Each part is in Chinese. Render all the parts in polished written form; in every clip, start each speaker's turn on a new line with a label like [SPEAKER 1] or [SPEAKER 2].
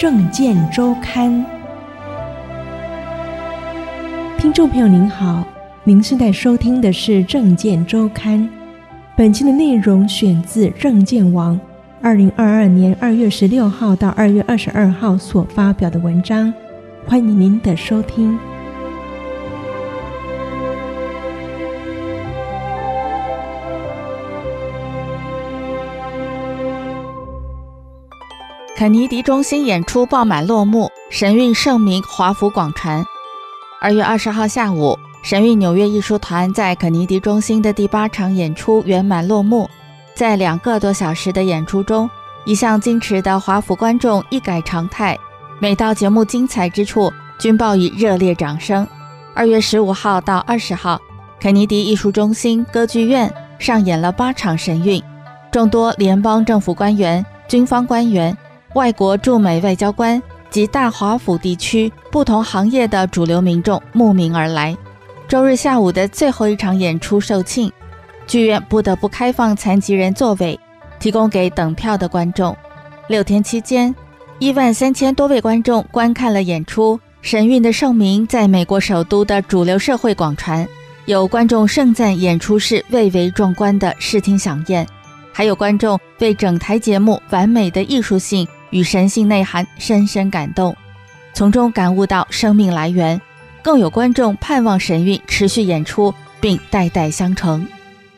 [SPEAKER 1] 政见周刊。听众朋友您好，您现在收听的是政见周刊。本期的内容选自政见网2022年2月16号到2月22号所发表的文章，欢迎您的收听。
[SPEAKER 2] 肯尼迪中心演出爆满落幕，神韵盛名华府广传。2月20号下午，神韵纽约艺术团在肯尼迪中心的第8场演出圆满落幕。在2个多小时的演出中，一向矜持的华府观众一改常态，每到节目精彩之处均报以热烈掌声。2月15号到20号，肯尼迪艺术中心歌剧院上演了8场神韵，众多联邦政府官员、军方官员、外国驻美外交官及大华府地区不同行业的主流民众慕名而来。周日下午的最后一场演出售罄，剧院不得不开放残疾人座位，提供给等票的观众。6天期间，13000多位观众观看了演出，神韵的盛名在美国首都的主流社会广传。有观众盛赞演出是蔚为壮观的视听飨宴，还有观众为整台节目完美的艺术性与神性内涵深深感动，从中感悟到生命来源。更有观众盼望神韵持续演出，并代代相承。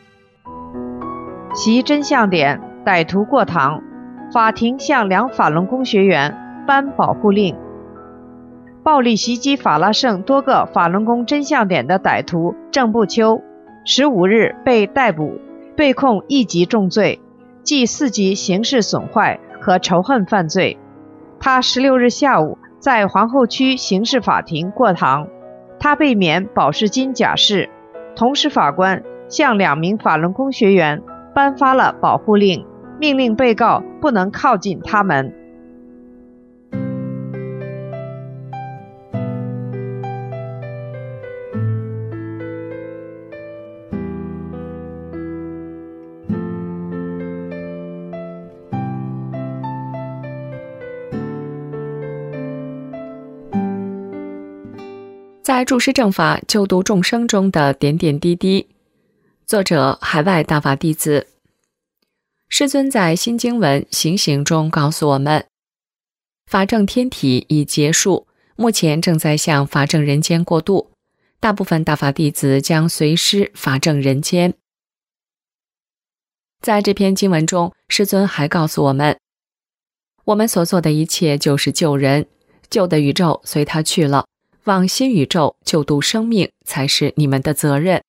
[SPEAKER 3] 袭真相点，歹徒过堂，法庭向2法轮功学员颁保护令。暴力袭击法拉盛多个法轮功真相点的歹徒郑步秋15日被逮捕，被控1级重罪，即4级刑事损坏和仇恨犯罪。他16日下午在皇后区刑事法庭过堂，他被免保释金假释。同时法官向2名法轮功学员颁发了保护令，命令被告不能靠近他们。
[SPEAKER 4] 在注释正法救度众生中的点点滴滴。作者海外大法弟子。师尊在新经文行行中告诉我们，法正天体已结束，目前正在向法正人间过渡，大部分大法弟子将随师法正人间。在这篇经文中，师尊还告诉我们，我们所做的一切就是救人，旧的宇宙随他去了，往新宇宙救度生命才是你们的责任。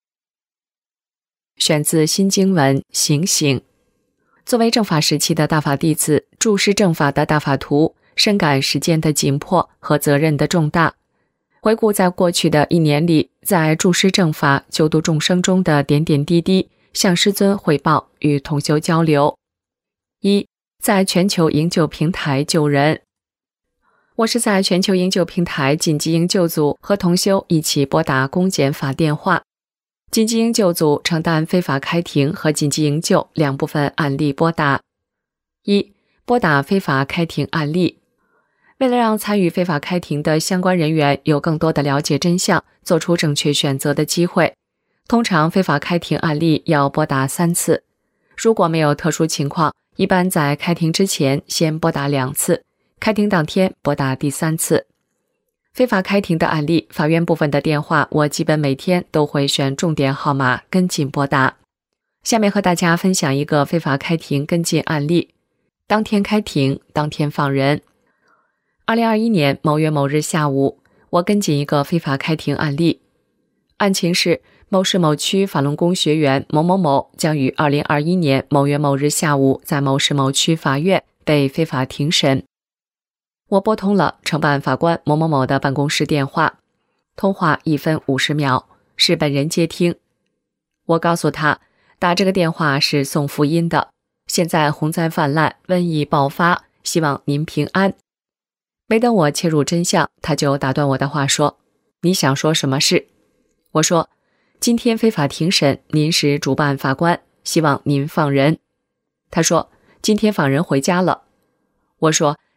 [SPEAKER 4] 选自新经文行行。作为正法时期的大法弟子，注释正法的大法徒深感时间的紧迫和责任的重大。回顾在过去的1年里，在注释正法救度众生中的点点滴滴，向师尊汇报与同修交流。1. 在全球营救平台救人。我是在全球营救平台紧急营救组和同修一起拨打公检法电话。紧急营救组承担非法开庭和紧急营救2部分案例拨打。1. 拨打非法开庭案例。为了让参与非法开庭的相关人员有更多的了解真相，做出正确选择的机会，通常非法开庭案例要拨打3次。如果没有特殊情况，一般在开庭之前先拨打2次，开庭当天拨打第3次。非法开庭的案例，法院部分的电话我基本每天都会选重点号码跟进拨打。下面和大家分享一个非法开庭跟进案例。当天开庭，当天放人。2021年某月某日下午，我跟进一个非法开庭案例。案情是某市某区法轮功学员某某某将于2021年某月某日下午在某市某区法院被非法庭审。我拨通了承办法官某某某的办公室电话，通话1分50秒，是本人接听。我告诉他，打这个电话是送福音的，现在洪灾泛滥，瘟疫爆发，希望您平安。没等我切入真相，他就打断我的话说，你想说什么事？我说，今天非法庭审，您是主办法官，希望您放人。他说，今天放人回家了。我说，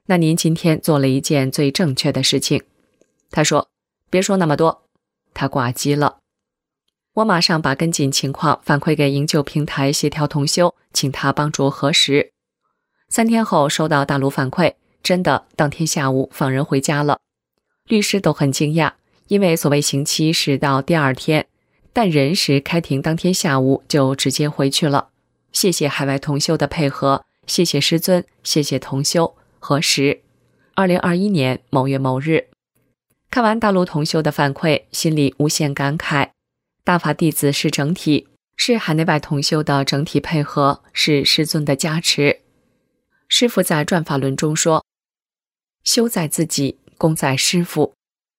[SPEAKER 4] 那您今天做了一件最正确的事情。他说，别说那么多。他挂机了。我马上把跟进情况反馈给营救平台协调同修，请他帮助核实。3天后收到大陆反馈，真的当天下午放人回家了。律师都很惊讶，因为所谓刑期是到第2天，但人是开庭当天下午就直接回去了。谢谢海外同修的配合，谢谢师尊，谢谢同修。核实2021年某月某日。看完大陆同修的反馈，心里无限感慨。大法弟子是整体，是海内外同修的整体配合，是师尊的加持。师父在转法轮中说，修在自己，功在师父。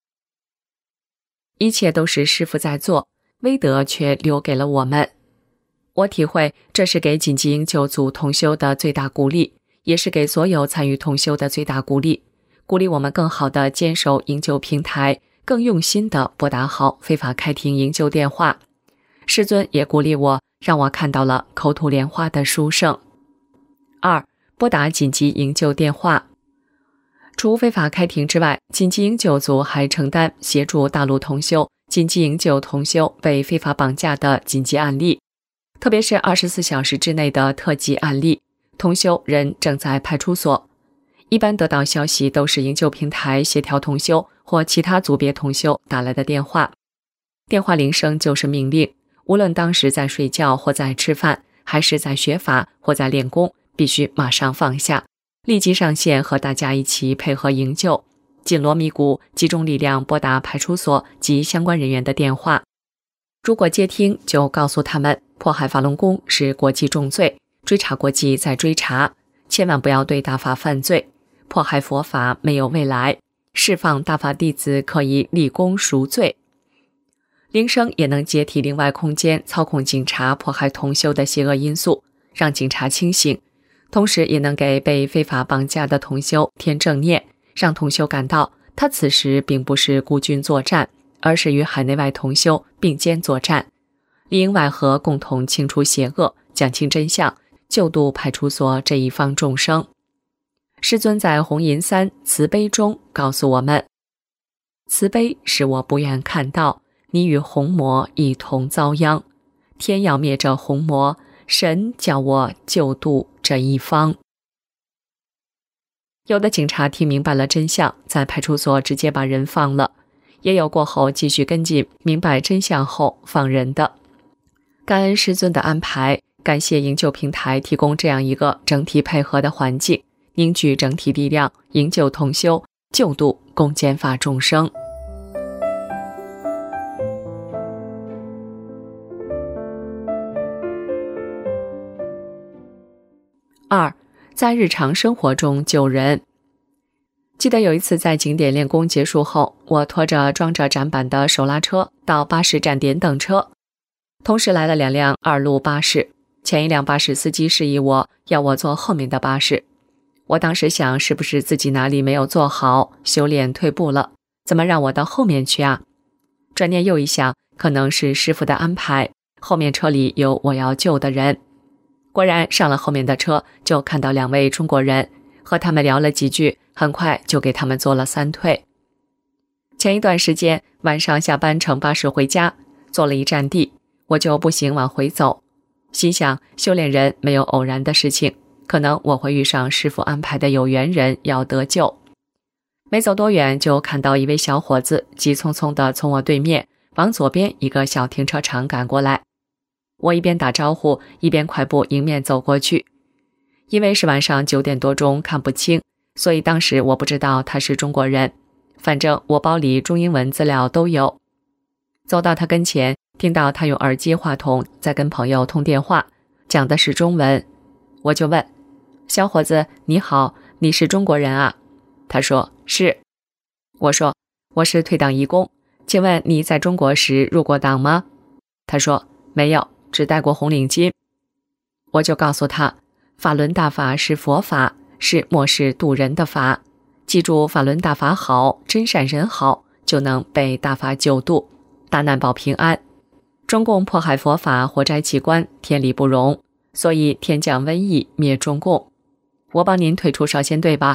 [SPEAKER 4] 一切都是师父在做，威德却留给了我们。我体会这是给紧急营救组同修的最大鼓励，也是给所有参与同修的最大鼓励，鼓励我们更好地坚守营救平台，更用心地拨打好非法开庭营救电话。师尊也鼓励我，让我看到了口吐莲花的殊胜。2. 拨打紧急营救电话。除非法开庭之外，紧急营救组还承担协助大陆同修、紧急营救同修被非法绑架的紧急案例，特别是24小时之内的特急案例，同修人正在派出所。一般得到消息都是营救平台协调同修或其他组别同修打来的电话，电话铃声就是命令，无论当时在睡觉或在吃饭，还是在学法或在练功，必须马上放下，立即上线和大家一起配合营救，紧锣密鼓，集中力量拨打派出所及相关人员的电话。如果接听，就告诉他们迫害法轮功是国际重罪，追查国际在追查，千万不要对大法犯罪，迫害佛法没有未来，释放大法弟子可以立功赎罪。铃声也能解体另外空间，操控警察迫害同修的邪恶因素，让警察清醒，同时也能给被非法绑架的同修添正念，让同修感到他此时并不是孤军作战，而是与海内外同修并肩作战，里应外合，共同清除邪恶，讲清真相，救度派出所这一方众生。师尊在红银3慈悲中告诉我们，慈悲是我不愿看到你与红魔一同遭殃，天要灭这红魔，神叫我救度这一方。有的警察听明白了真相，在派出所直接把人放了，也有过后继续跟进，明白真相后放人的。感恩师尊的安排，感谢营救平台提供这样一个整体配合的环境，凝聚整体力量，营救同修，救度共减法众生。2. 在日常生活中救人。记得有一次在景点练功结束后，我拖着装着展板的手拉车到巴士站点等车，同时来了2辆2路巴士，前一辆巴士司机示意我要我坐后面的巴士。我当时想，是不是自己哪里没有做好，修炼退步了，怎么让我到后面去啊？转念又一想，可能是师父的安排，后面车里有我要救的人。果然上了后面的车，就看到2位中国人，和他们聊了几句，很快就给他们做了3退。前一段时间晚上下班乘巴士回家，坐了一站地，我就步行往回走，心想修炼人没有偶然的事情，可能我会遇上师父安排的有缘人要得救。没走多远，就看到一位小伙子急匆匆地从我对面往左边一个小停车场赶过来。我一边打招呼，一边快步迎面走过去。因为是晚上9点多钟，看不清，所以当时我不知道他是中国人，反正我包里中英文资料都有。走到他跟前，听到他用耳机话筒在跟朋友通电话，讲的是中文。我就问，小伙子你好，你是中国人啊？他说是。我说我是退党义工，请问你在中国时入过党吗？他说没有，只戴过红领巾。我就告诉他，法轮大法是佛法，是末世度人的法，记住法轮大法好，真善人好，就能被大法救度，大难保平安。中共迫害佛法，活摘器官，天理不容，所以天降瘟疫灭中共。我帮您退出少先队吧，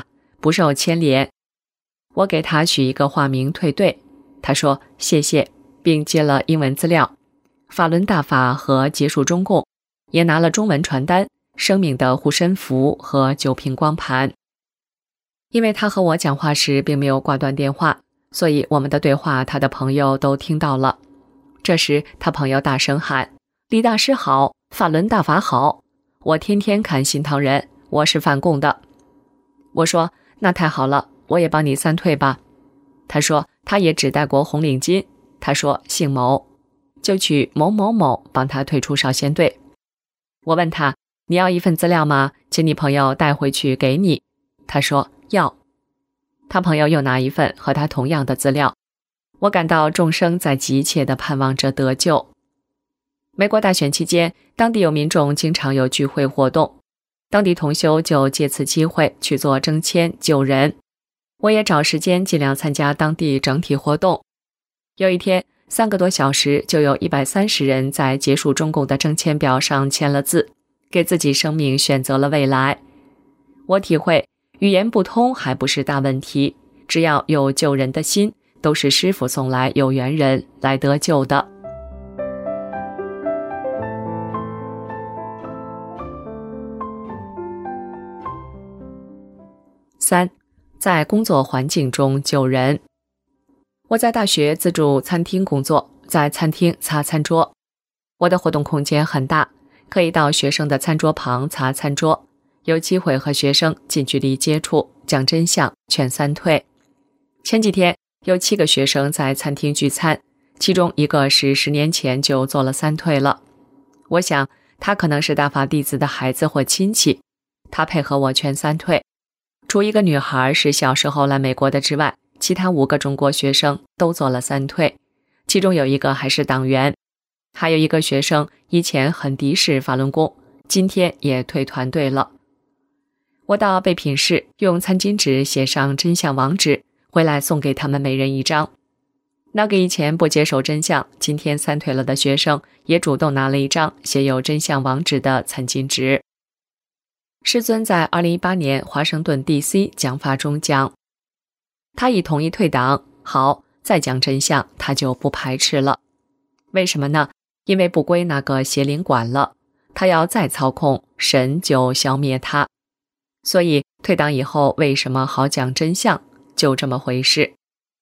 [SPEAKER 4] 不受牵连。我给他取一个化名退队，他说谢谢，并借了英文资料，法轮大法和结束中共，也拿了中文传单、生命的护身符和9瓶光盘。因为他和我讲话时并没有挂断电话，所以我们的对话他的朋友都听到了。这时他朋友大声喊：李大师好，法轮大法好，我天天看新唐人，我是反共的。我说那太好了，我也帮你3退吧。他说他也只戴过红领巾，他说姓某，就去某某某帮他退出少先队。我问他你要一份资料吗？请你朋友带回去给你。他说要。他朋友又拿一份和他同样的资料。我感到众生在急切地盼望着得救。美国大选期间，当地有民众经常有聚会活动，当地同修就借此机会去做征签救人。我也找时间尽量参加当地整体活动。有一天3个多小时就有130人在结束中共的征签表上签了字，给自己生命选择了未来。我体会语言不通还不是大问题，只要有救人的心，都是师父送来有缘人来得救的。3，在工作环境中救人。我在大学自助餐厅工作，在餐厅擦餐桌。我的活动空间很大，可以到学生的餐桌旁擦餐桌，有机会和学生近距离接触，讲真相，劝3退。前几天有7个学生在餐厅聚餐，其中一个是10年前就做了3退了。我想他可能是大法弟子的孩子或亲戚，他配合我劝3退。除一个女孩是小时候来美国的之外，其他5个中国学生都做了3退，其中有一个还是党员。还有一个学生以前很敌视法轮功，今天也退团队了。我到备品室用餐巾纸写上真相网址，回来送给他们每人1张。那个以前不接受真相，今天3退了的学生也主动拿了1张写有真相网址的餐巾纸。师尊在2018年华盛顿 DC 讲法中讲，他已同意退党，好，再讲真相他就不排斥了。为什么呢？因为不归那个邪灵管了，他要再操控，神就消灭他。所以退党以后为什么好讲真相，就这么回事。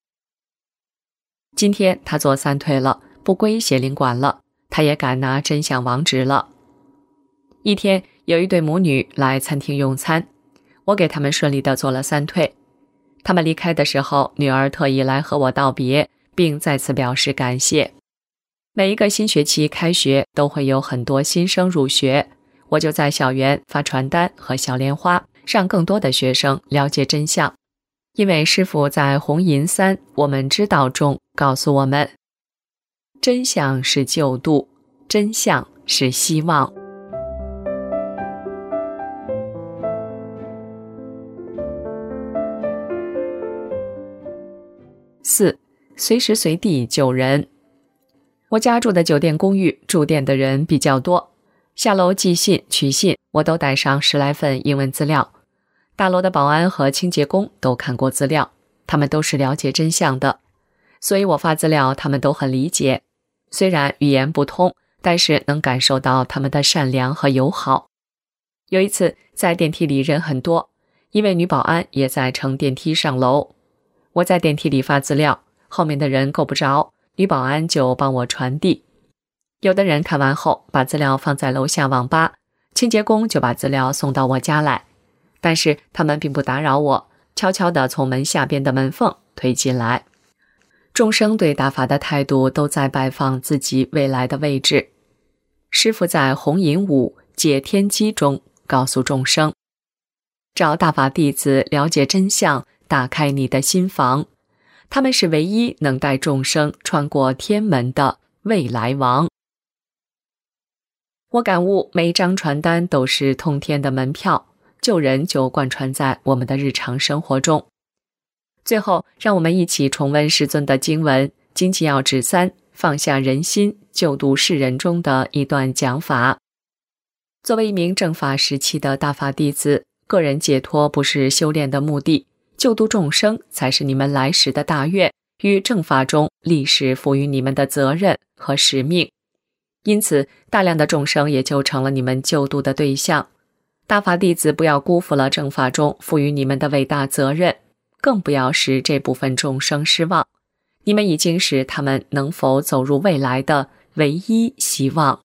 [SPEAKER 4] 今天他做3退了，不归邪灵管了，他也敢拿真相网址了。一天有一对母女来餐厅用餐，我给他们顺利地做了3退。他们离开的时候，女儿特意来和我道别，并再次表示感谢。每一个新学期开学都会有很多新生入学，我就在校园发传单和小莲花，让更多的学生了解真相。因为师父在红银3我们知道中告诉我们，真相是救度，真相是希望。4，随时随地救人。我家住的酒店公寓，住店的人比较多，下楼寄信、取信，我都带上10来份英文资料。大楼的保安和清洁工都看过资料，他们都是了解真相的，所以我发资料他们都很理解。虽然语言不通，但是能感受到他们的善良和友好。有一次在电梯里人很多，一位女保安也在乘电梯上楼。我在电梯里发资料，后面的人够不着，女保安就帮我传递。有的人看完后把资料放在楼下网吧，清洁工就把资料送到我家来，但是他们并不打扰我，悄悄地从门下边的门缝推进来。众生对大法的态度都在摆放自己未来的位置。师父在红银5解天机中告诉众生，找大法弟子了解真相，打开你的心房，他们是唯一能带众生穿过天门的未来王。我感悟每一张传单都是通天的门票，救人就贯穿在我们的日常生活中。最后让我们一起重温师尊的经文《经济要旨3放下人心，救度世人》中的一段讲法。作为一名正法时期的大法弟子，个人解脱不是修炼的目的， 救度众生才是你们来时的大愿与正法中历史赋予你们的责任和使命。因此，大量的众生也就成了你们救度的对象。大法弟子不要辜负了正法中赋予你们的伟大责任，更不要使这部分众生失望。你们已经是他们能否走入未来的唯一希望。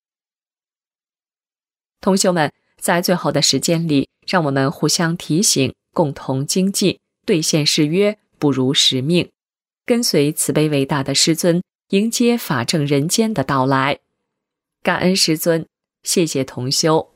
[SPEAKER 4] 同修们，在最后的时间里，让我们互相提醒，共同精进，兑现誓约，不辱使命，跟随慈悲伟大的师尊，迎接法正人间的到来。感恩师尊，谢谢同修。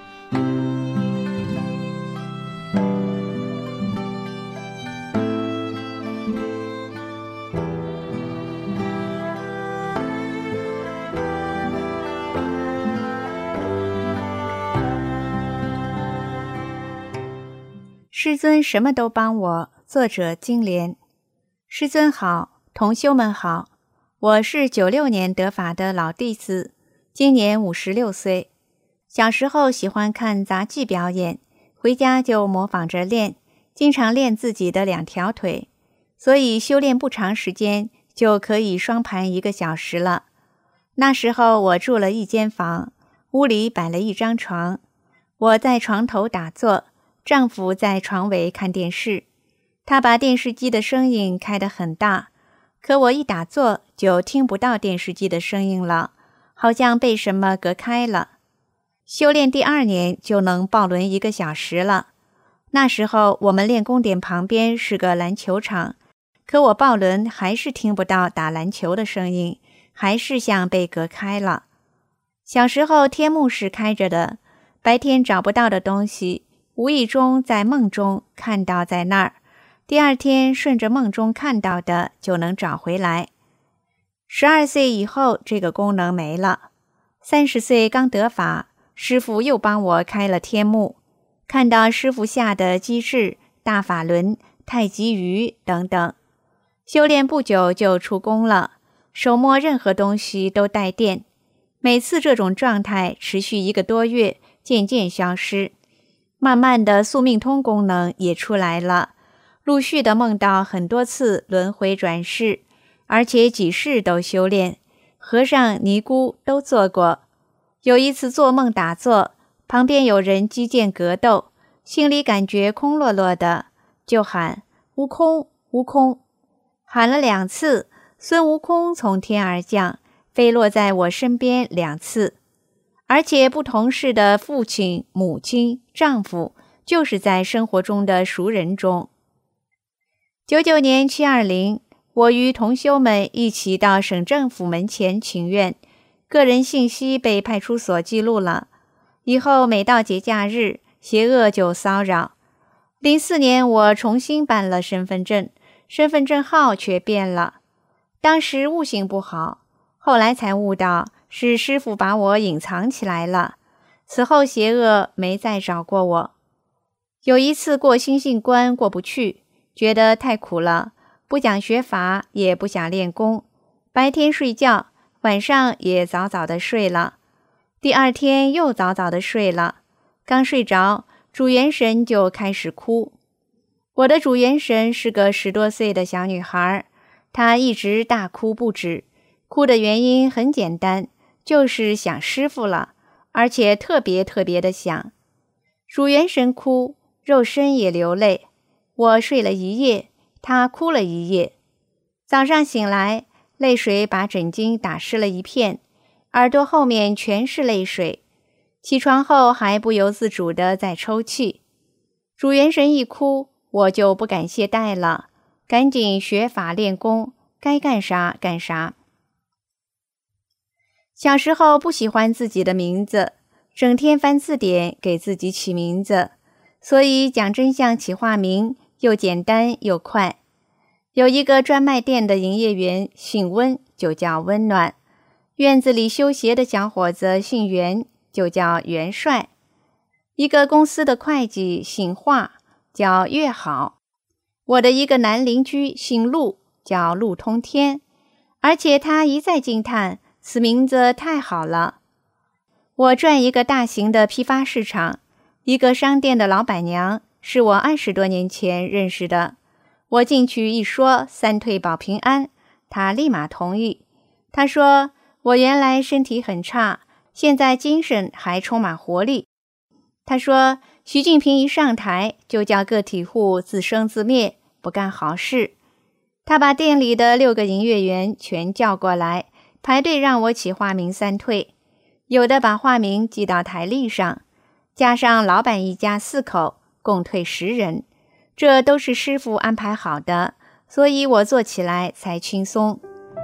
[SPEAKER 5] 师尊什么都帮我。作者金莲。师尊好，同修们好，我是96年得法的老弟子，今年56岁。小时候喜欢看杂技表演，回家就模仿着练，经常练自己的2条腿，所以修炼不长时间就可以双盘1个小时了。那时候我住了一间房，屋里摆了一张床，我在床头打坐，丈夫在床尾看电视。他把电视机的声音开得很大，可我一打坐就听不到电视机的声音了，好像被什么隔开了。修炼第2年就能抱轮1个小时了。那时候我们练功点旁边是个篮球场，可我抱轮还是听不到打篮球的声音，还是像被隔开了。小时候天幕是开着的，白天找不到的东西，无意中在梦中看到在那儿，第2天顺着梦中看到的就能找回来。12岁以后这个功能没了。30岁刚得法，师父又帮我开了天幕，看到师父下的机制、大法轮、太极鱼等等。修炼不久就出功了，手摸任何东西都带电。每次这种状态持续1个多月，渐渐消失。慢慢的宿命通功能也出来了，陆续的梦到很多次轮回转世，而且几世都修炼，和尚尼姑都做过。有一次做梦打坐，旁边有人击剑格斗，心里感觉空落落的，就喊悟空悟空。喊了2次，孙悟空从天而降，飞落在我身边2次。而且不同世的父亲、母亲、丈夫，就是在生活中的熟人中。99年720，我与同修们一起到省政府门前请愿，个人信息被派出所记录了。以后每到节假日，邪恶就骚扰。04年我重新办了身份证，身份证号却变了。当时悟性不好，后来才悟到是师父把我隐藏起来了。此后邪恶没再找过我。有一次过心性关过不去，觉得太苦了，不想学法，也不想练功，白天睡觉，晚上也早早的睡了。第2天又早早的睡了，刚睡着，主元神就开始哭。我的主元神是个10多岁的小女孩，她一直大哭不止，哭的原因很简单，就是想师父了，而且特别的想。主元神哭，肉身也流泪。我睡了1夜，她哭了1夜。早上醒来，泪水把枕巾打湿了一片，耳朵后面全是泪水。起床后还不由自主地在抽泣。主元神一哭，我就不敢懈怠了，赶紧学法练功，该干啥干啥。小时候不喜欢自己的名字，整天翻字典给自己起名字，所以讲真相起化名又简单又快。有一个专卖店的营业员姓温，就叫温暖；院子里修鞋的小伙子姓袁，就叫元帅；一个公司的会计姓华，叫越好；我的一个男邻居姓陆，叫陆通天，而且他一再惊叹此名字太好了。我转一个大型的批发市场，一个商店的老板娘是我20多年前认识的， 我进去一说三退保平安，他立马同意。他说我原来身体很差，现在精神还充满活力。他说习近平一上台就叫个体户自生自灭，不干好事。他把店里的6个营业员全叫过来，排队让我起化名三退，有的把化名记到台历上，加上老板一家4口，共退10人。这都是师傅安排好的，所以我做起来才轻松。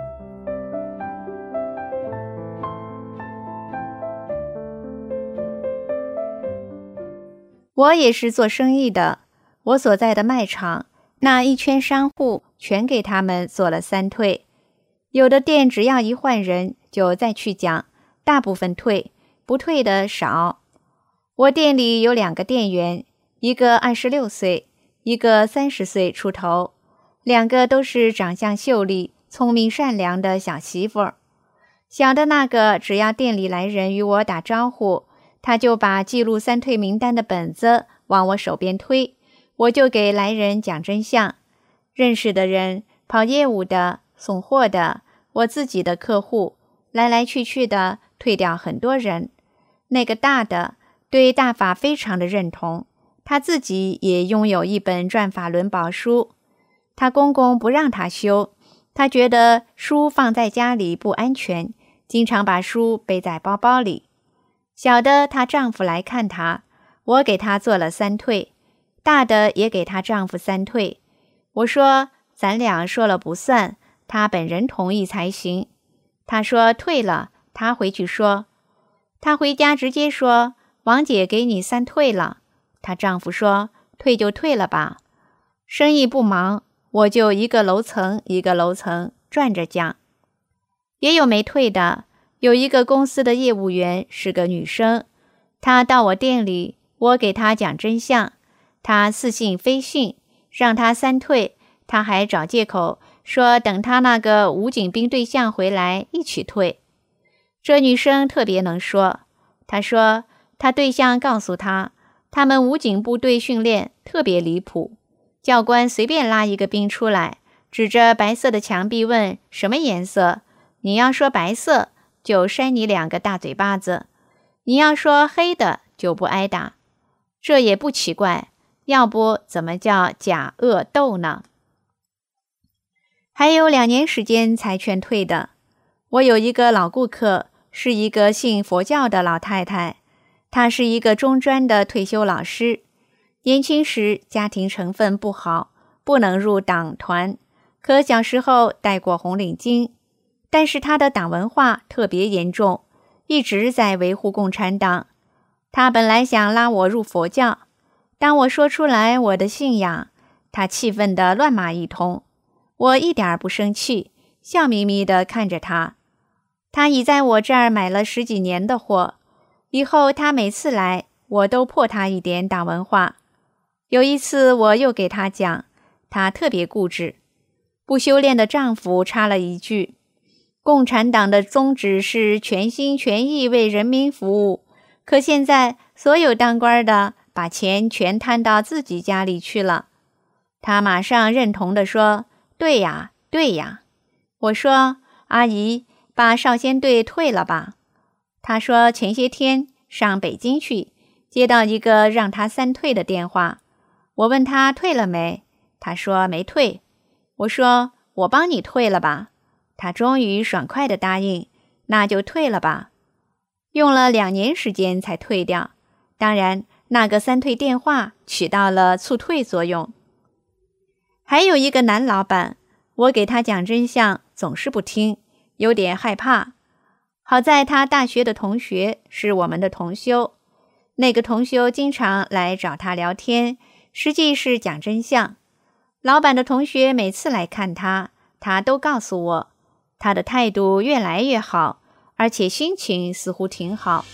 [SPEAKER 5] 我也是做生意的，我所在的卖场，那一圈商户全给他们做了3退。有的店只要一换人就再去讲，大部分退，不退的少。我店里有2个店员，一个26岁，一个30岁出头，2个都是长相秀丽、聪明善良的小媳妇儿。小的那个只要店里来人与我打招呼，他就把记录3退名单的本子往我手边推，我就给来人讲真相。认识的人、跑业务的、送货的、我自己的客户，来来去去的退掉很多人。那个大的对大法非常的认同，他自己也拥有一本转法轮宝书，他公公不让他修，他觉得书放在家里不安全，经常把书背在包包里。小的她丈夫来看她，我给她做了3退，大的也给她丈夫3退。我说咱俩说了不算，她本人同意才行。她说退了，她回去说，她回家直接说王姐给你3退了。她丈夫说退就退了吧，生意不忙，我就一个楼层一个楼层转着讲。也有没退的，有一个公司的业务员是个女生，她到我店里，我给她讲真相，她似信非信，让她3退，她还找借口说等她那个武警兵对象回来一起退。这女生特别能说，她说她对象告诉她，他们武警部队训练特别离谱，教官随便拉一个兵出来，指着白色的墙壁问什么颜色，你要说白色就扇你2个大嘴巴子，你要说黑的就不挨打。这也不奇怪，要不怎么叫假恶斗呢？还有2年时间才全退的。我有一个老顾客，是一个信佛教的老太太，她是一个中专的退休老师，年轻时家庭成分不好，不能入党团，可小时候戴过红领巾，但是她的党文化特别严重，一直在维护共产党。她本来想拉我入佛教，当我说出来我的信仰，她气愤地乱骂一通。我一点不生气，笑眯眯地看着她。她已在我这儿买了10几年的货，以后她每次来，我都破她一点党文化。有一次我又给她讲，她特别固执。不修炼的丈夫插了一句，共产党的宗旨是全心全意为人民服务，可现在所有当官的把钱全摊到自己家里去了。她马上认同地说，对呀，对呀。我说，阿姨，把少先队退了吧。她说前些天上北京去，接到一个让她3退的电话。我问她退了没，她说没退。我说我帮你退了吧。她终于爽快地答应，那就退了吧。用了2年时间才退掉，当然那个3退电话起到了促退作用。还有一个男老板，我给他讲真相总是不听，有点害怕。好在他大学的同学是我们的同修，那个同修经常来找他聊天，实际是讲真相。老板的同学每次来看他，他都告诉我，他的态度越来越好，而且心情似乎挺好。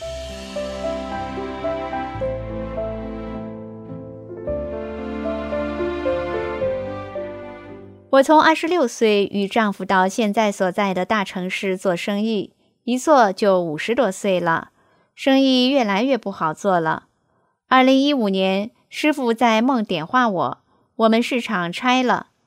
[SPEAKER 5] 我从26岁与丈夫到现在所在的大城市做生意，一做就50多岁了，生意越来越不好做了。2015年，师父在梦点化我们市场拆了，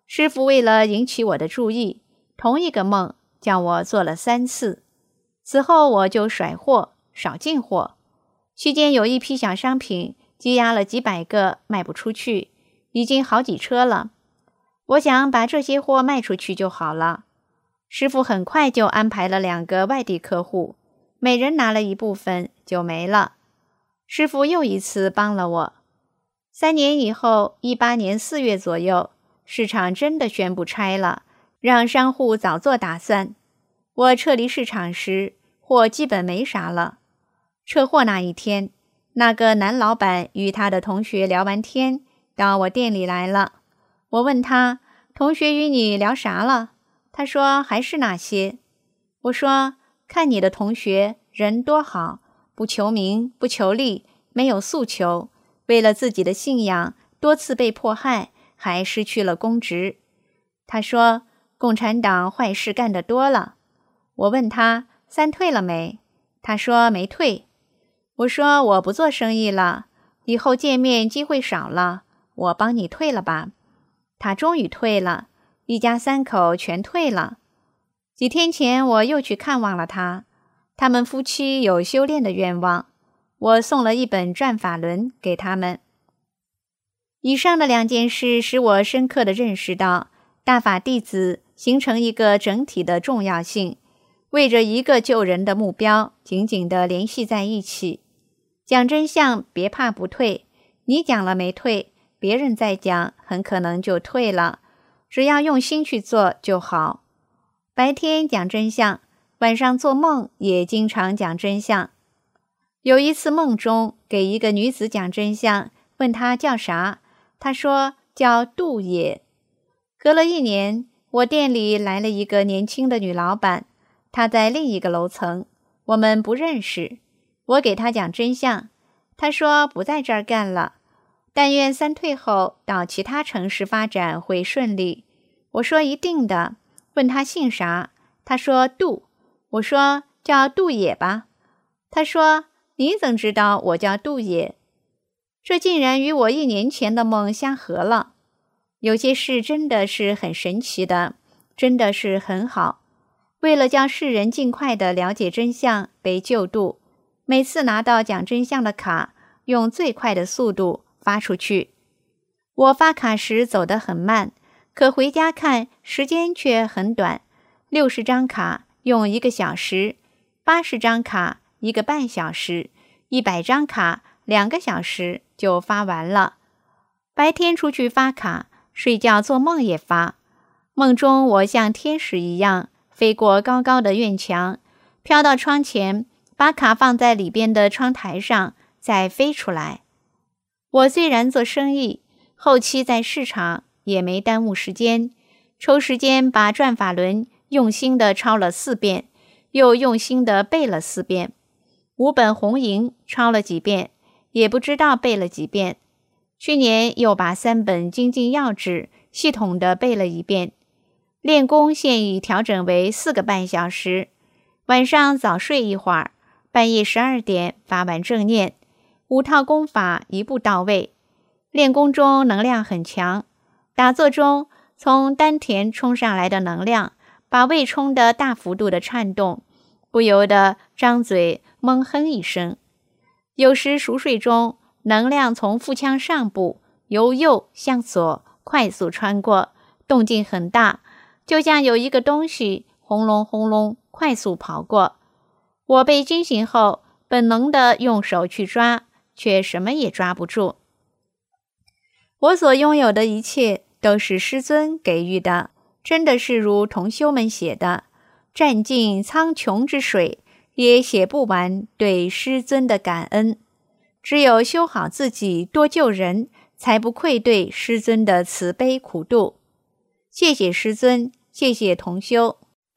[SPEAKER 5] 师父为了引起我的注意，同一个梦叫我做了3次。此后我就甩货，少进货。期间有一批小商品积压了几百个卖不出去，已经好几车了。我想把这些货卖出去就好了。师父很快就安排了2个外地客户，每人拿了一部分就没了。师父又一次帮了我。3年以后，18年4月左右，市场真的宣布拆了，让商户早做打算。我撤离市场时，货基本没啥了。撤货那一天，那个男老板与他的同学聊完天，到我店里来了。我问他，同学与你聊啥了？他说还是那些。我说，看你的同学人多好，不求名，不求利，没有诉求，为了自己的信仰，多次被迫害，还失去了公职。他说，共产党坏事干得多了。我问他，3退了没？他说没退。我说我不做生意了，以后见面机会少了，我帮你退了吧。他终于退了，一家3口全退了。几天前我又去看望了他，他们夫妻有修炼的愿望，我送了一本转法轮给他们。以上的2件事使我深刻地认识到大法弟子形成一个整体的重要性，为着一个救人的目标紧紧地联系在一起。讲真相，别怕不退，你讲了没退，别人再讲很可能就退了，只要用心去做就好。白天讲真相，晚上做梦也经常讲真相。有一次梦中给一个女子讲真相，问她叫啥，她说叫杜野。隔了1年，我店里来了一个年轻的女老板，她在另一个楼层，我们不认识。我给她讲真相，她说不在这儿干了，但愿3退后到其他城市发展会顺利。我说一定的，问她姓啥，她说杜。我说叫杜野吧。她说你怎知道我叫杜野？这竟然与我1年前的梦相合了。有些事真的是很神奇的，真的是很好。为了叫世人尽快地了解真相，被救度，每次拿到讲真相的卡，用最快的速度发出去。我发卡时走得很慢，可回家看时间却很短，60张卡用1个小时，80张卡1个半小时，100张卡2个小时就发完了。白天出去发卡，睡觉做梦也发。梦中我像天使一样飞过高高的院墙，飘到窗前，把卡放在里边的窗台上，再飞出来。我虽然做生意，后期在市场也没耽误时间，抽时间把转法轮用心地抄了4遍，又用心地背了4遍。5本红银抄了几遍，也不知道背了几遍。去年又把3本精进要旨系统地背了1遍。练功现已调整为4个半小时，晚上早睡一会儿，半夜12点发完正念，5套功法一步到位。练功中能量很强，打坐中从丹田冲上来的能量，把胃冲得大幅度的颤动，不由得张嘴闷哼一声。有时熟睡中，能量从腹腔上部由右向左快速穿过，动静很大，就像有一个东西轰隆轰隆快速跑过。我被惊醒后，本能地用手去抓，却什么也抓不住。我所拥有的一切都是师尊给予的，真的是如同修们写的，占尽苍穹之水，也写不完对师尊的感恩。只有修好自己，多救人，才不愧对师尊的慈悲苦度。谢谢师尊，谢谢同修。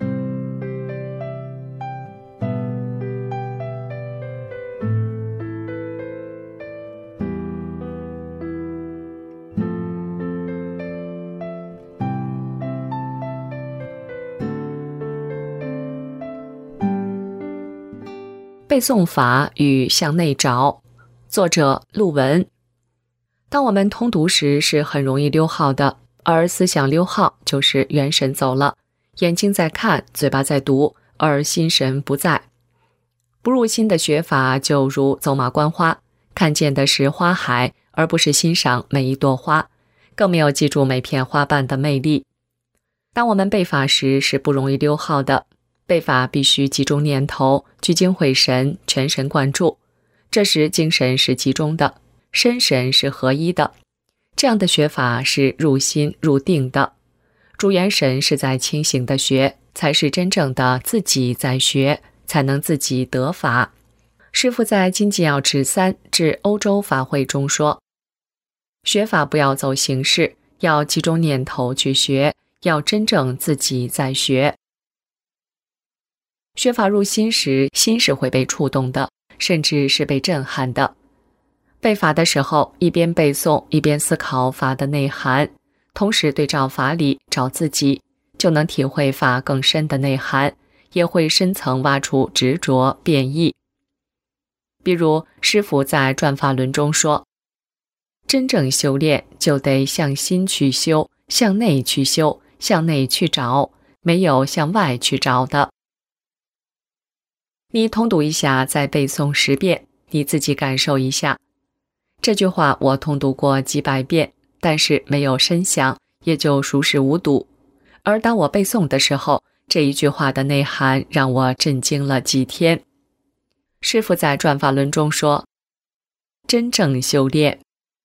[SPEAKER 4] 背诵法与向内找，作者陆文。当我们通读时是很容易溜号的， 而思想溜号就是元神走了，眼睛在看，嘴巴在读，而心神不在。不入心的学法就如走马观花，看见的是花海，而不是欣赏每一朵花，更没有记住每片花瓣的魅力。当我们背法时是不容易溜号的，背法必须集中念头，聚精会神，全神贯注，这时精神是集中的，身神是合一的，这样的学法是入心入定的。主元神是在清醒的学，才是真正的自己在学，才能自己得法。师父在经济要旨3至欧洲法会中说，学法不要走形式，要集中念头去学，要真正自己在学。学法入心时，心是会被触动的，甚至是被震撼的。背法的时候，一边背诵，一边思考法的内涵，同时对照法理，找自己，就能体会法更深的内涵，也会深层挖出执着变异。比如师父在转法轮中说，真正修炼就得向心去修，向内去修，向内去找，没有向外去找的。你通读一下，再背诵10遍，你自己感受一下。这句话我通读过几百遍，但是没有深想，也就熟视无睹。而当我背诵的时候，这一句话的内涵让我震惊了几天。师父在转法轮中说，真正修炼。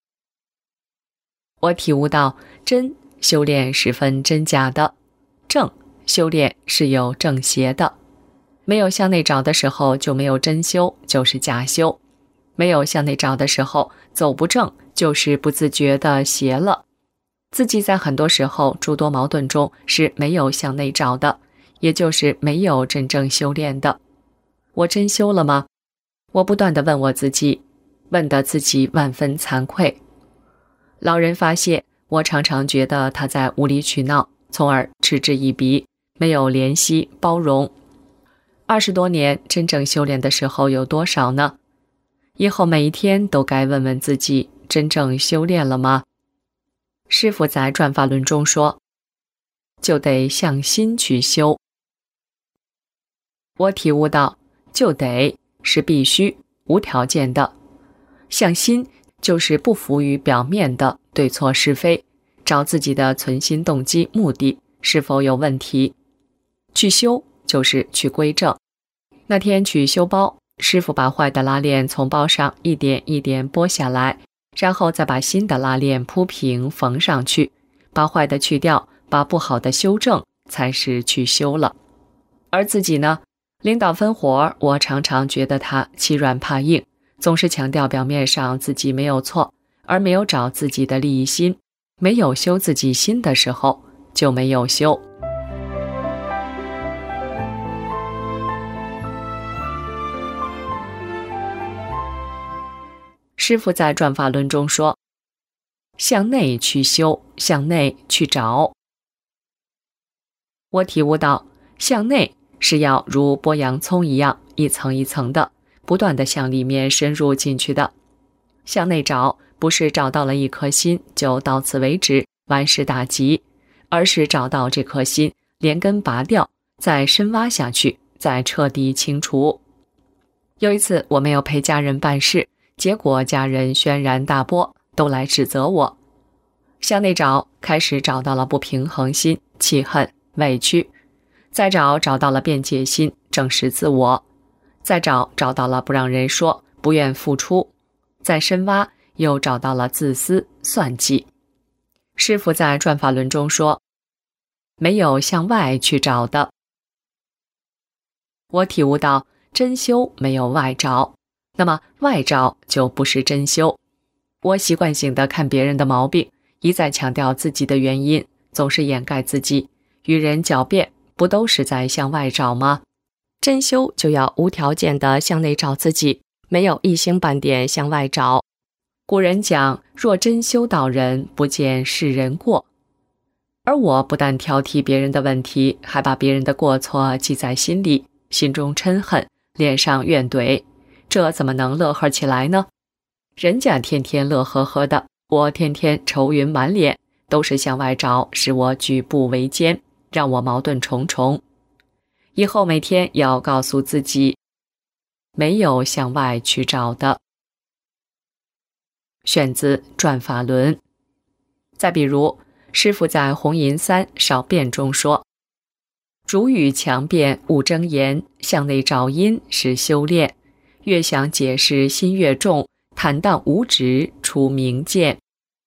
[SPEAKER 4] 我体悟到，真修炼是分真假的，正修炼是有正邪的。没有向内找的时候，就没有真修，就是假修；没有向内找的时候，走不正，就是不自觉的邪了。自己在很多时候诸多矛盾中是没有向内找的，也就是没有真正修炼的。我真修了吗？我不断地问我自己，问得自己万分惭愧。老人发现，我常常觉得他在无理取闹，从而嗤之以鼻，没有怜惜包容。20多年真正修炼的时候有多少呢？以后每一天都该问问自己，真正修炼了吗？师父在转法轮中说，就得向心去修。我体悟到，就得是必须无条件的，向心就是不服于表面的对错是非，找自己的存心动机目的是否有问题。去修就是去归正。那天去修包，师父把坏的拉链从包上一点一点剥下来，然后再把新的拉链铺平缝上去，把坏的去掉，把不好的修正，才是去修了。而自己呢，领导分活，我常常觉得他欺软怕硬，总是强调表面上自己没有错，而没有找自己的利益心，没有修自己心的时候，就没有修。师父在转法轮中说，向内去修，向内去找。我体悟到，向内是要如剥洋葱一样，一层一层的，不断地向里面深入进去的。向内找，不是找到了一颗心就到此为止，万事大吉，而是找到这颗心，连根拔掉，再深挖下去，再彻底清除。有一次我没有陪家人办事，结果家人轩然大波，都来指责我。向内找，开始找到了不平衡心、气恨、委屈，再找到了辩解心，正视自我，再找到了不让人说，不愿付出，再深挖，又找到了自私、算计。师父在转法轮中说，没有向外去找的。我体悟到，真修没有外找，那么外找就不是真修。我习惯性的看别人的毛病，一再强调自己的原因，总是掩盖自己，与人狡辩，不都是在向外找吗？真修就要无条件的向内找自己，没有一星半点向外找。古人讲，若真修道人，不见世人过。而我不但挑剔别人的问题，还把别人的过错记在心里，心中嗔恨，脸上怨怼，这怎么能乐呵起来呢？人家天天乐呵呵的，我天天愁云满脸， 都是向外找，使我举步维艰，让我矛盾重重。以后每天要告诉自己，没有向外去找的。选自《转法轮》。再比如，师父在《红银三少辩》中说，主语强辩勿睁言，向内找因是修炼，越想解释心越重，坦荡无止出明见。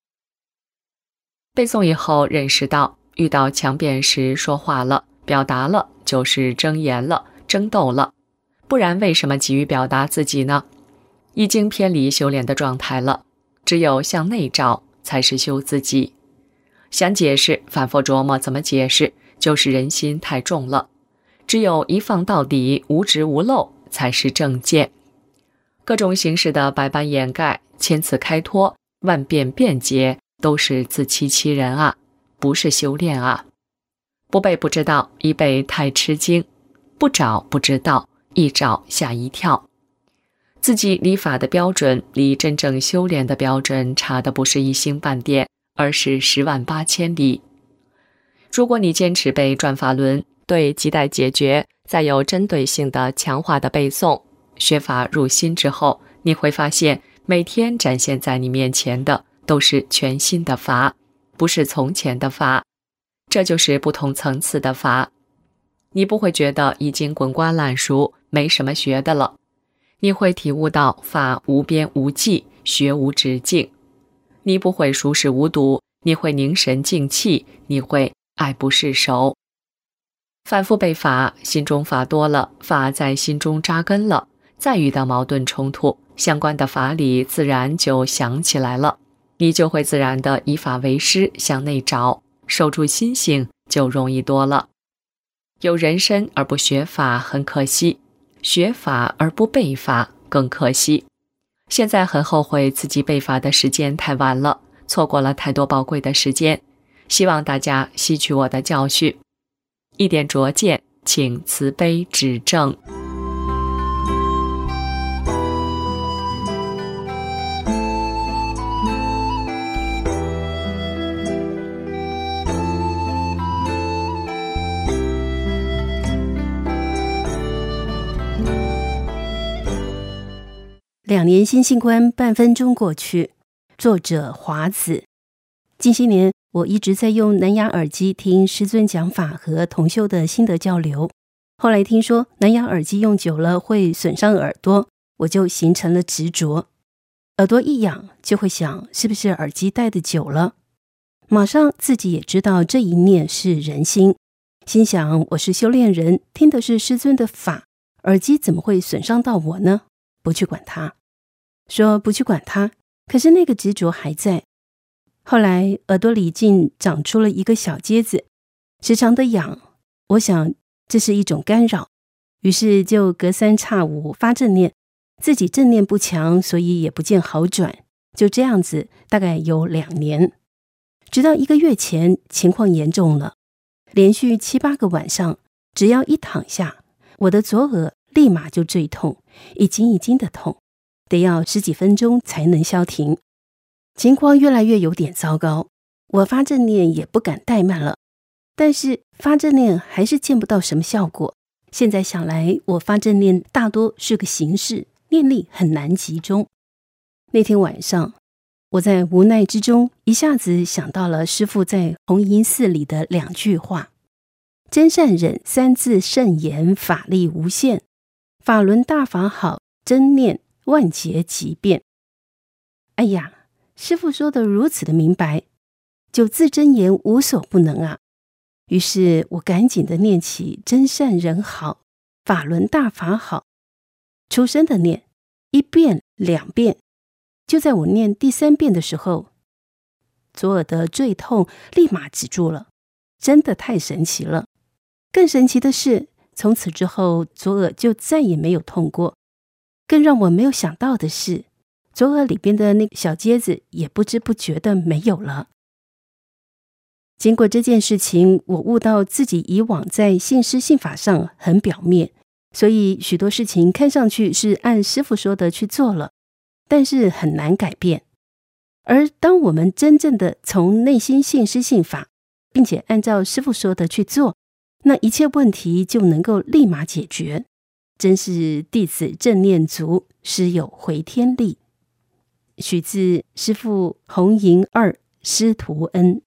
[SPEAKER 4] 背诵以后认识到，遇到强辩时说话了，表达了，就是睁言了，争斗了，不然为什么急于表达自己呢？已经偏离修炼的状态了，只有向内找才是修自己。想解释，反复琢磨怎么解释，就是人心太重了。只有一放到底，无直无漏，才是正见。各种形式的百般掩盖，千次开脱，万变辩解，都是自欺欺人啊，不是修炼啊。不背不知道，一背太吃惊；不找不知道，一找吓一跳。自己离法的标准，离真正修炼的标准差的不是一星半点，而是10万8千里。如果你坚持背转法轮，对亟待解决，再有针对性的强化的背诵，学法入心之后，你会发现每天展现在你面前的都是全新的法，不是从前的法。这就是不同层次的法。你不会觉得已经滚瓜烂熟，没什么学的了。你会体悟到法无边无际，学无止境。你不会熟视无睹，你会凝神静气，你会爱不释手。反复背法，心中法多了，法在心中扎根了，再遇到矛盾冲突，相关的法理自然就想起来了，你就会自然的以法为师，向内找，守住心性就容易多了。有人身而不学法很可惜，学法而不背法更可惜。现在很后悔自己背法的时间太晚了，错过了太多宝贵的时间，希望大家吸取我的教训，一点拙见，请慈悲指正。
[SPEAKER 1] 2年新信观半分钟过去，作者华子。近些年我一直在用蓝牙耳机听师尊讲法和同修的心得交流，后来听说蓝牙耳机用久了会损伤耳朵，我就形成了执着。耳朵一痒就会想是不是耳机戴得久了，马上自己也知道这一念是人心，心想我是修炼人，听的是师尊的法，耳机怎么会损伤到我呢？不去管它。说不去管它，可是那个执着还在。后来耳朵里竟长出了一个小疖子，时常的痒，我想这是一种干扰，于是就隔3差5发正念，自己正念不强，所以也不见好转，就这样子大概有2年，直到1个月前情况严重了，连续7、8个晚上，只要一躺下，我的左耳立马就坠痛，一惊一惊的痛，得要10几分钟才能消停。情况越来越有点糟糕，我发正念也不敢怠慢了，但是发正念还是见不到什么效果。现在想来，我发正念大多是个形式，念力很难集中。那天晚上，我在无奈之中一下子想到了师父在弘音寺里的2句话：真善忍3字圣言，法力无限，法轮大法好，真念万劫即变。哎呀，师父说的如此的明白，9字真言无所不能啊。于是我赶紧的念起真善人好，法轮大法好，出声的念，1遍2遍。就在我念第3遍的时候，左耳的坠痛立马止住了，真的太神奇了。更神奇的是，从此之后左耳就再也没有痛过。更让我没有想到的是，左耳里边的那个小疖子也不知不觉的没有了。经过这件事情，我悟到自己以往在信师信法上很表面，所以许多事情看上去是按师父说的去做了，但是很难改变。
[SPEAKER 6] 而当我们真正的从内心信师信法，并且按照师父说的去做，那一切问题就能够立马解决。真是弟子正念足，师有回天力。许自师父弘迎二师徒恩。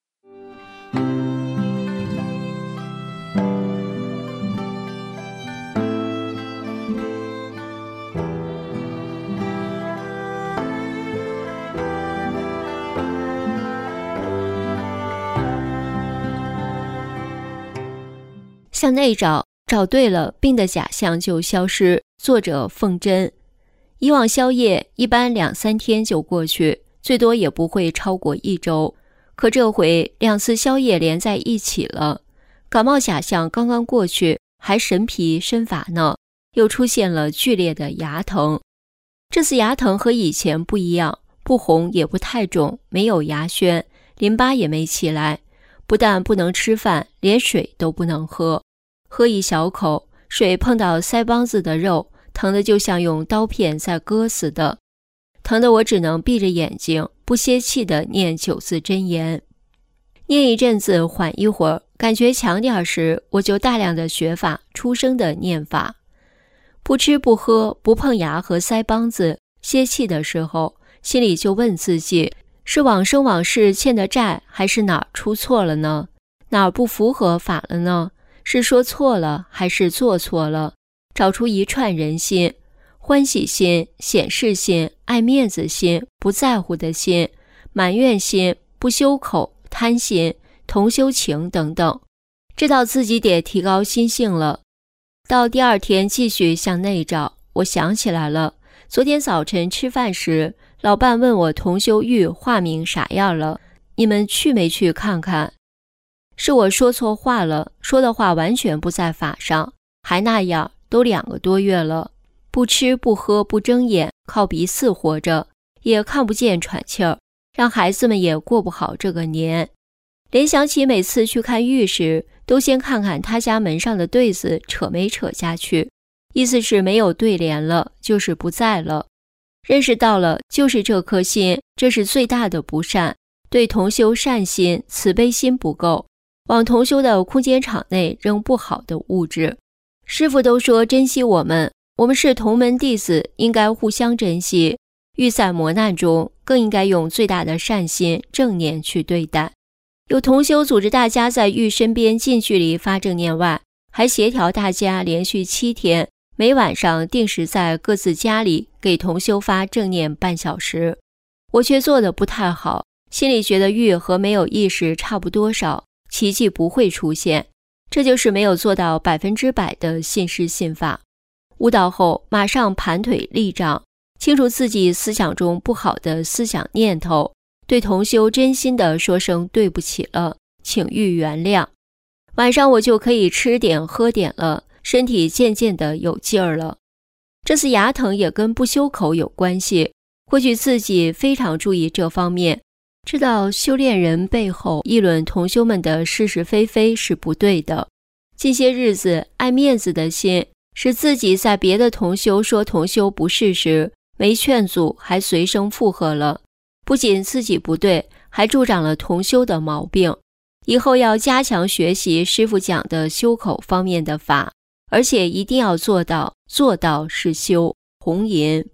[SPEAKER 7] 向内找，找对了，病的假象就消失。作者凤珍。以往宵夜一般2-3天就过去，最多也不会超过1周。可这回2次宵夜连在一起了，感冒假象刚刚过去，还神疲身乏呢，又出现了剧烈的牙疼。这次牙疼和以前不一样，不红也不太肿，没有牙宣，淋巴也没起来，不但不能吃饭，连水都不能喝。喝一小口，水碰到腮帮子的肉，疼得就像用刀片在割似的，疼得我只能闭着眼睛，不歇气地念9字真言。念一阵子，缓一会儿，感觉强点时，我就大量的学法，出声的念法。不吃不喝，不碰牙和腮帮子，歇气的时候，心里就问自己，是往生往世欠的债，还是哪儿出错了呢？哪儿不符合法了呢？是说错了还是做错了？找出一串人心：欢喜心、显示心、爱面子心、不在乎的心、埋怨心、不修口、贪心、同修情等等。知道自己得提高心性了。到第2天继续向内找，我想起来了，昨天早晨吃饭时，老伴问我同修玉化名啥样了，你们去没去看看？是我说错话了，说的话完全不在法上，还那样，都2个多月了，不吃不喝不睁眼，靠鼻饲活着，也看不见喘气儿，让孩子们也过不好这个年。联想起每次去看玉时，都先看看他家门上的对子扯没扯下去，意思是没有对联了，就是不在了。认识到了，就是这颗心，这是最大的不善，对同修善心、慈悲心不够，往同修的空间场内扔不好的物质。师父都说珍惜我们是同门弟子，应该互相珍惜。遇在磨难中，更应该用最大的善心、正念去对待。有同修组织大家在玉身边近距离发正念外，还协调大家连续7天，每晚上定时在各自家里给同修发正念半小时。我却做得不太好，心里觉得玉和没有意识差不多少，奇迹不会出现。这就是没有做到100%的信师信法。悟道后马上盘腿立掌，清楚自己思想中不好的思想念头，对同修真心的说声对不起了，请欲原谅。晚上我就可以吃点喝点了，身体渐渐的有劲儿了。这次牙疼也跟不修口有关系，过去自己非常注意这方面，知道修炼人背后议论同修们的是是非非是不对的。近些日子爱面子的心，使自己在别的同修说同修不是时，没劝阻还随声附和了，不仅自己不对，还助长了同修的毛病。以后要加强学习师父讲的修口方面的法，而且一定要做到，做到是修。红银。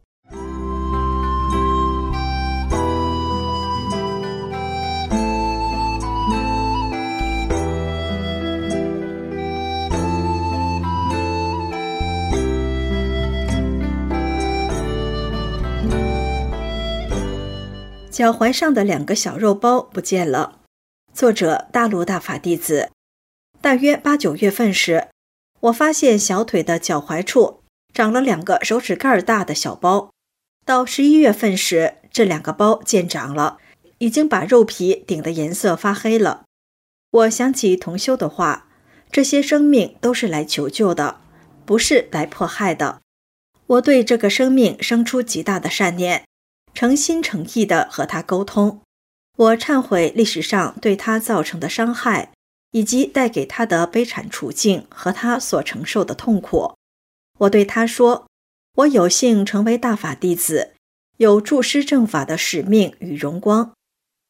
[SPEAKER 8] 脚踝上的2个小肉包不见了。作者大陆大法弟子。大约8、9月份时，我发现小腿的脚踝处长了2个手指盖大的小包。到11月份时，这2个包见长了，已经把肉皮顶得颜色发黑了。我想起同修的话，这些生命都是来求救的，不是来迫害的。我对这个生命生出极大的善念，诚心诚意地和他沟通。我忏悔历史上对他造成的伤害，以及带给他的悲惨处境和他所承受的痛苦。我对他说，我有幸成为大法弟子，有助师正法的使命与荣光，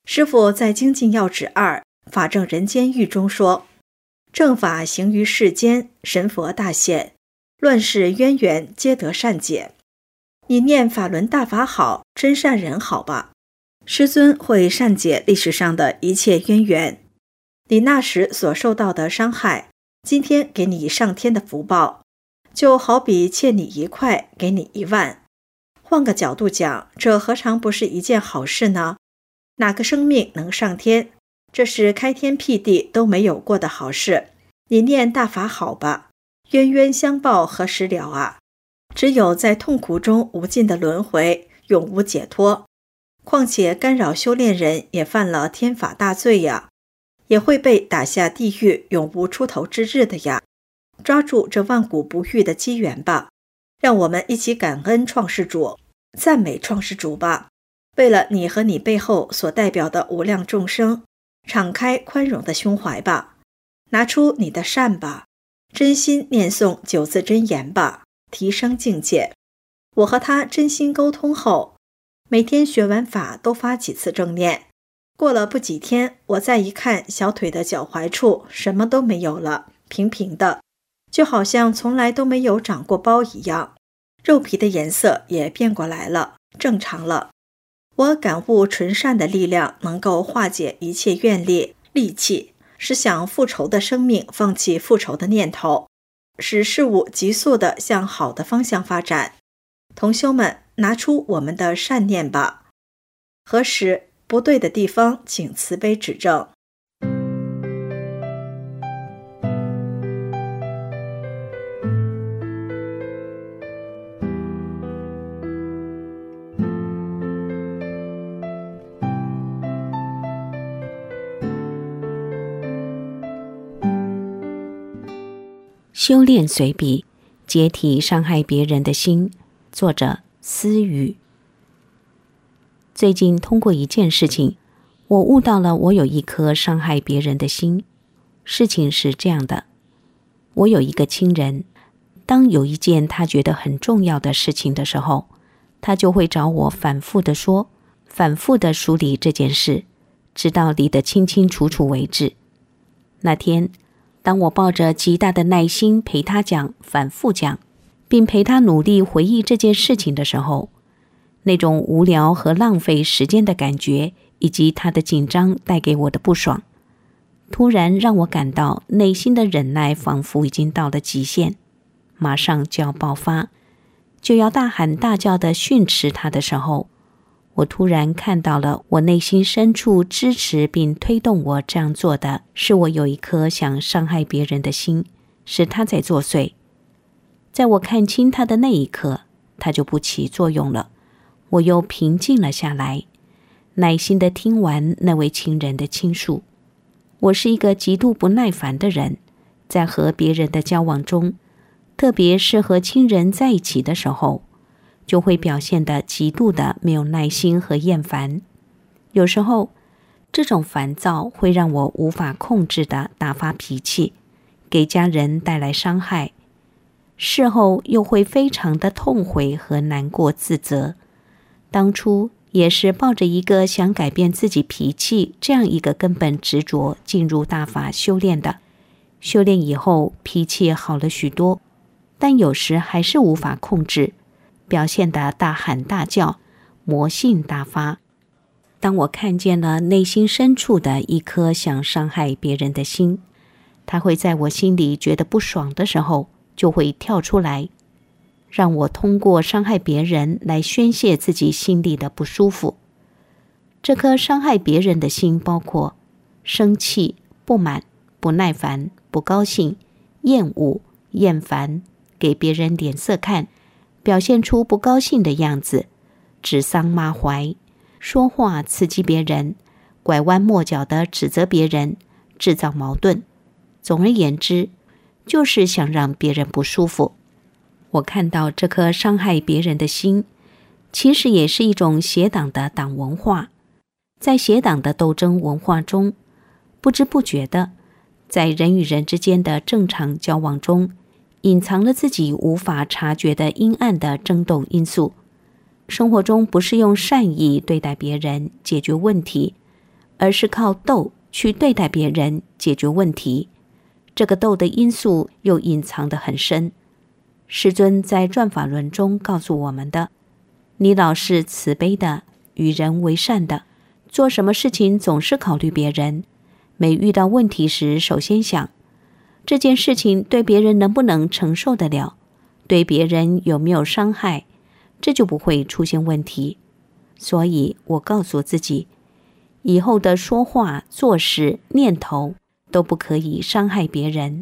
[SPEAKER 8] 师父在《精进要旨2法正人间狱》中说，正法行于世间，神佛大现，乱世渊源皆得善解。你念法轮大法好，真善人好吧，师尊会善解历史上的一切渊源。你那时所受到的伤害，今天给你上天的福报，就好比欠你1块，给你1万。换个角度讲，这何尝不是一件好事呢？哪个生命能上天？这是开天辟地都没有过的好事。你念大法好吧，冤冤相报何时了啊？只有在痛苦中无尽的轮回，永无解脱。况且干扰修炼人也犯了天法大罪呀，也会被打下地狱，永无出头之日的呀。抓住这万古不遇的机缘吧，让我们一起感恩创世主，赞美创世主吧。为了你和你背后所代表的无量众生，敞开宽容的胸怀吧，拿出你的善吧，真心念诵9字真言吧，提升境界。我和他真心沟通后，每天学完法都发几次正念。过了不几天，我再一看小腿的脚踝处什么都没有了，平平的，就好像从来都没有长过包一样。肉皮的颜色也变过来了，正常了。我感悟纯善的力量能够化解一切愿力、戾气，使想复仇的生命放弃复仇的念头，使事物急速地向好的方向发展。同修们，拿出我们的善念吧，何时不对的地方请慈悲指正。
[SPEAKER 9] 修炼随笔，解体伤害别人的心。作者思雨。最近通过一件事情，我悟到了我有一颗伤害别人的心。事情是这样的，我有一个亲人，当有一件他觉得很重要的事情的时候，他就会找我反复地说，反复地梳理这件事，直到理得清清楚楚为止。那天当我抱着极大的耐心陪他讲，反复讲，并陪他努力回忆这件事情的时候，那种无聊和浪费时间的感觉，以及他的紧张带给我的不爽，突然让我感到内心的忍耐仿佛已经到了极限，马上就要爆发，就要大喊大叫地训斥他的时候，我突然看到了我内心深处支持并推动我这样做的是我有一颗想伤害别人的心，是他在作祟。在我看清他的那一刻，他就不起作用了，我又平静了下来，耐心地听完那位亲人的倾诉。我是一个极度不耐烦的人，在和别人的交往中，特别是和亲人在一起的时候，就会表现得极度的没有耐心和厌烦。有时候，这种烦躁会让我无法控制地大发脾气，给家人带来伤害。事后又会非常的痛悔和难过自责。当初也是抱着一个想改变自己脾气这样一个根本执着进入大法修炼的。修炼以后脾气好了许多，但有时还是无法控制，表现得大喊大叫，魔性大发。当我看见了内心深处的一颗想伤害别人的心，它会在我心里觉得不爽的时候，就会跳出来，让我通过伤害别人来宣泄自己心里的不舒服。这颗伤害别人的心包括生气、不满、不耐烦、不高兴、厌恶、厌烦，给别人脸色看，表现出不高兴的样子，指桑骂槐，说话刺激别人，拐弯抹角地指责别人，制造矛盾。总而言之，就是想让别人不舒服。我看到这颗伤害别人的心，其实也是一种邪党的党文化。在邪党的斗争文化中，不知不觉的，在人与人之间的正常交往中，隐藏了自己无法察觉的阴暗的争斗因素。生活中不是用善意对待别人解决问题， 而是靠斗去对待别人，解决问题。这个斗的因素又隐藏得很深。师尊在转法轮中告诉我们的，你老是慈悲的，与人为善的，做什么事情总是考虑别人，每遇到问题时首先想，这件事情对别人能不能承受得了，对别人有没有伤害，这就不会出现问题。所以我告诉自己，以后的说话、做事、念头都不可以伤害别人。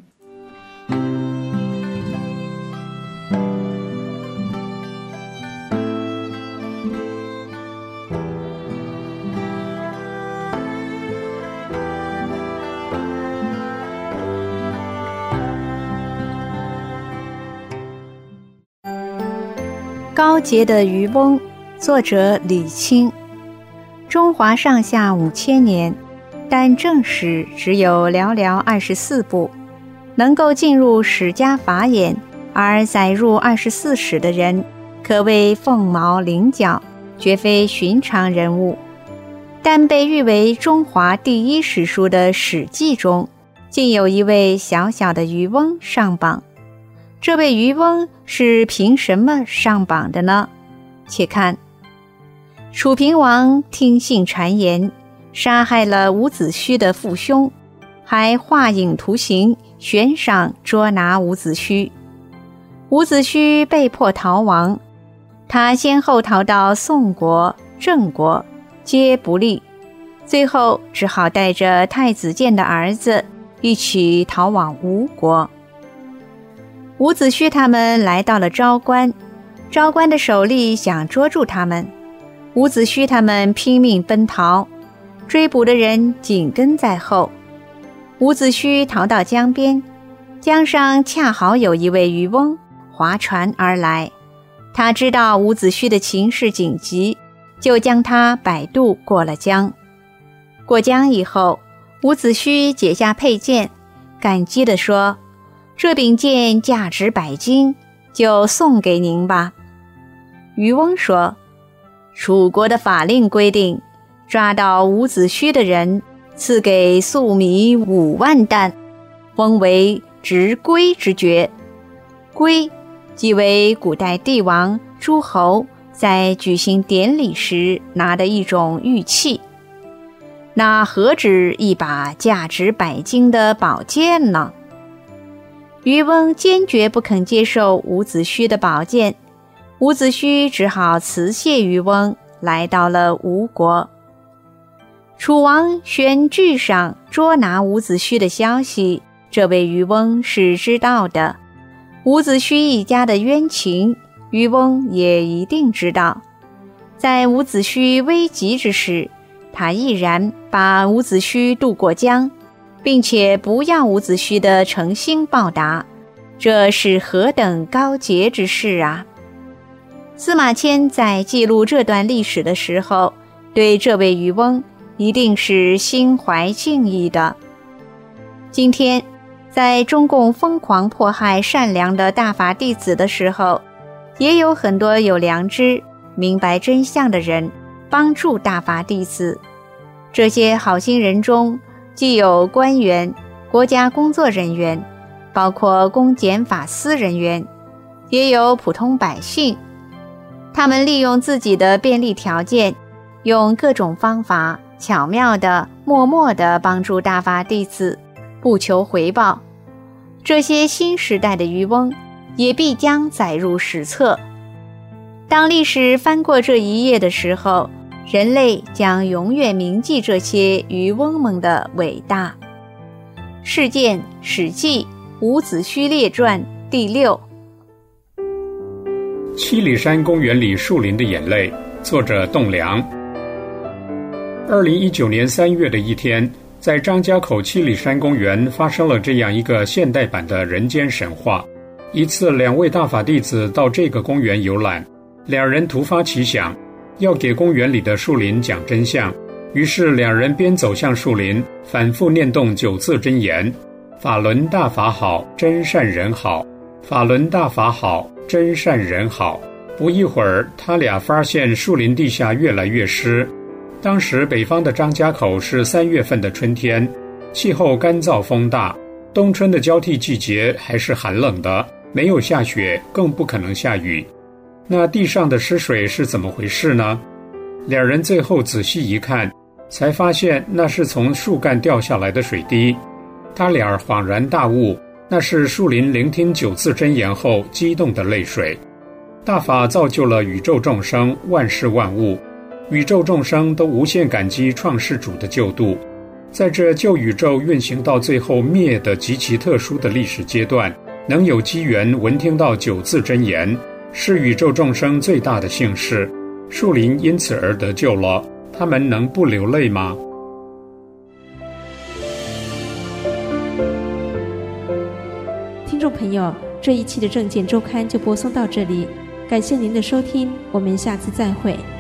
[SPEAKER 5] 高洁的渔翁，作者李清。中华上下5000年，但正史只有寥寥24部，能够进入史家法眼而载入24史的人，可谓凤毛麟角，绝非寻常人物。但被誉为中华第一史书的《史记》中，竟有一位小小的渔翁上榜。这位渔翁是凭什么上榜的呢？且看，楚平王听信谗言，杀害了伍子胥的父兄，还画影图形，悬赏捉拿伍子胥。伍子胥被迫逃亡，他先后逃到宋国、郑国，皆不利，最后只好带着太子建的儿子一起逃往吴国。伍子胥他们来到了昭关，昭关的守吏想捉住他们，伍子胥他们拼命奔逃，追捕的人紧跟在后。伍子胥逃到江边，江上恰好有一位渔翁划船而来，他知道伍子胥的情势紧急，就将他摆渡过了江。过江以后，伍子胥解下佩剑，感激地说，这柄剑价值100斤，就送给您吧。渔翁说，楚国的法令规定，抓到伍子胥的人，赐给粟米5万担，封为执圭之爵。圭即为古代帝王、诸侯在举行典礼时拿的一种玉器，那何止一把价值100斤的宝剑呢？渔翁坚决不肯接受伍子胥的宝剑，伍子胥只好辞谢渔翁，来到了吴国。楚王宣巨赏捉拿伍子胥的消息，这位渔翁是知道的。伍子胥一家的冤情，渔翁也一定知道。在伍子胥危急之时，他毅然把伍子胥渡过江，并且不要伍子胥的诚心报答，这是何等高洁之事啊！司马迁在记录这段历史的时候，对这位渔翁一定是心怀敬意的。今天，在中共疯狂迫害善良的大法弟子的时候，也有很多有良知、明白真相的人帮助大法弟子。这些好心人中，既有官员、国家工作人员，包括公检法司人员，也有普通百姓。他们利用自己的便利条件，用各种方法巧妙地、默默地帮助大法弟子，不求回报。这些新时代的渔翁也必将载入史册。当历史翻过这一页的时候，人类将永远铭记这些渔翁们的伟大。事件《史记·伍子胥列传》第6。
[SPEAKER 10] 七里山公园里树林的眼泪，作者栋梁。2019年3月的一天，在张家口七里山公园发生了这样一个现代版的人间神话。一次，2位大法弟子到这个公园游览，两人突发奇想，要给公园里的树林讲真相。于是两人边走向树林，反复念动9字真言：法轮大法好，真善人好；法轮大法好，真善人好。不一会儿，他俩发现树林地下越来越湿， 当时北方的张家口是3月份的春天，气候干燥风大，冬春的交替季节还是寒冷的，没有下雪，更不可能下雨。那地上的湿水是怎么回事呢？两人最后仔细一看，才发现那是从树干掉下来的水滴。他俩恍然大悟，那是树林聆听9字真言后激动的泪水。大法造就了宇宙众生，万事万物，宇宙众生都无限感激创世主的救度。在这旧宇宙运行到最后灭的极其特殊的历史阶段，能有机缘闻听到9字真言，是宇宙众生最大的幸事。树林因此而得救了，他们能不流泪吗？
[SPEAKER 1] 听众朋友，这一期的证件周刊就播送到这里，感谢您的收听，我们下次再会。